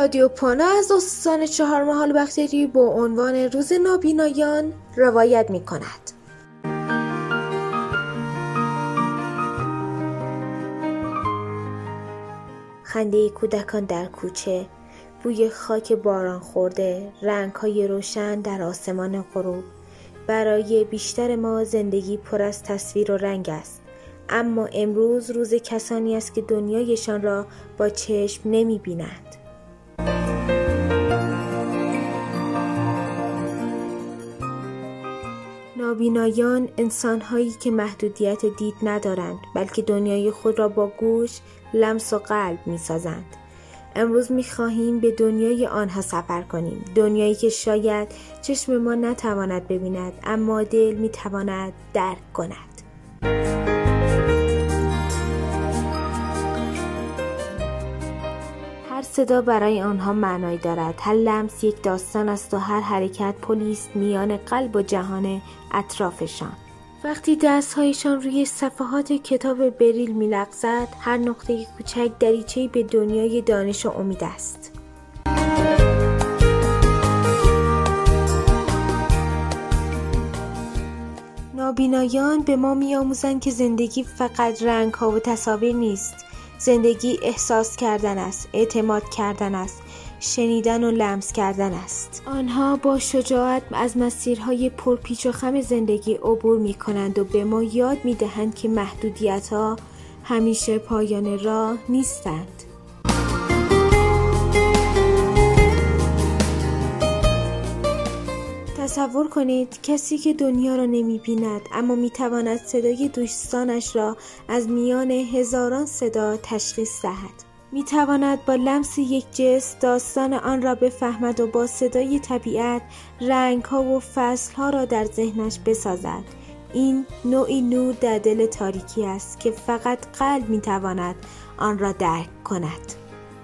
رادیو پانا از استان چهارمحال بختیاری با عنوان روز نابینایان روایت می کند. خنده کودکان در کوچه، بوی خاک باران خورده، رنگ‌های روشن در آسمان غروب. برای بیشتر ما زندگی پر از تصویر و رنگ است، اما امروز روز کسانی است که دنیایشان را با چشم نمی‌بینند. نابینایان انسان‌هایی که محدودیت دید ندارند، بلکه دنیای خود را با گوش، لمس و قلب می‌سازند. امروز می‌خواهیم به دنیای آنها سفر کنیم، دنیایی که شاید چشم ما نتواند ببیند، اما دل می‌تواند درک کند. هر صدا برای آنها معنایی دارد، هر لمس یک داستان است و هر حرکت پلی است میان قلب و جهان اطرافشان. وقتی دست‌هایشان روی صفحات کتاب بریل می‌لغزد، هر نقطه کوچک دریچه‌ای به دنیای دانش و امید است. نابینایان به ما می‌آموزند که زندگی فقط رنگ‌ها و تصاویر نیست. زندگی احساس کردن است، اعتماد کردن است، شنیدن و لمس کردن است. آنها با شجاعت از مسیرهای پرپیچ و خم زندگی عبور می کنند و به ما یاد می دهند که محدودیت‌ها همیشه پایان راه نیستند. تصور کنید کسی که دنیا را نمی بیند اما می تواند صدای دوستانش را از میان هزاران صدا تشخیص دهد. می تواند با لمس یک جست داستان آن را بفهمد و با صدای طبیعت رنگ‌ها و فصل‌ها را در ذهنش بسازد. این نوعی نور در دل تاریکی است که فقط قلب می تواند آن را درک کند.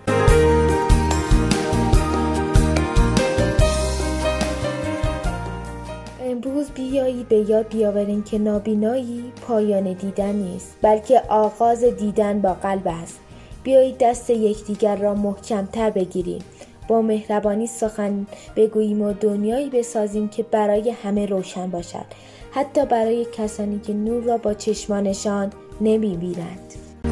امروز بیایید به یاد بیاوریم که نابینایی پایان دیدن نیست، بلکه آغاز دیدن با قلب است. بیایید دست یکدیگر را محکم‌تر بگیریم، با مهربانی سخن بگوییم و دنیایی بسازیم که برای همه روشن باشد، حتی برای کسانی که نور را با چشمانشان نمی‌بینند.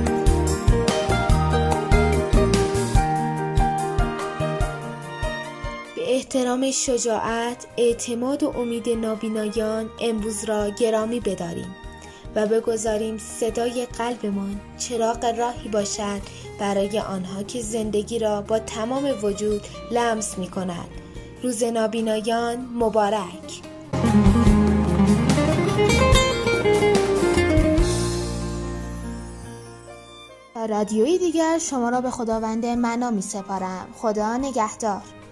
به احترام شجاعت، اعتماد و امید نابینایان امروز را گرامی بداریم و بگذاریم صدای قلبمان چراغ راهی باشد برای آنها که زندگی را با تمام وجود لمس می کنند. روز نابینایان مبارک. رادیوی دیگر شما را به خداوند معنا می سپارم. خدا نگهدار.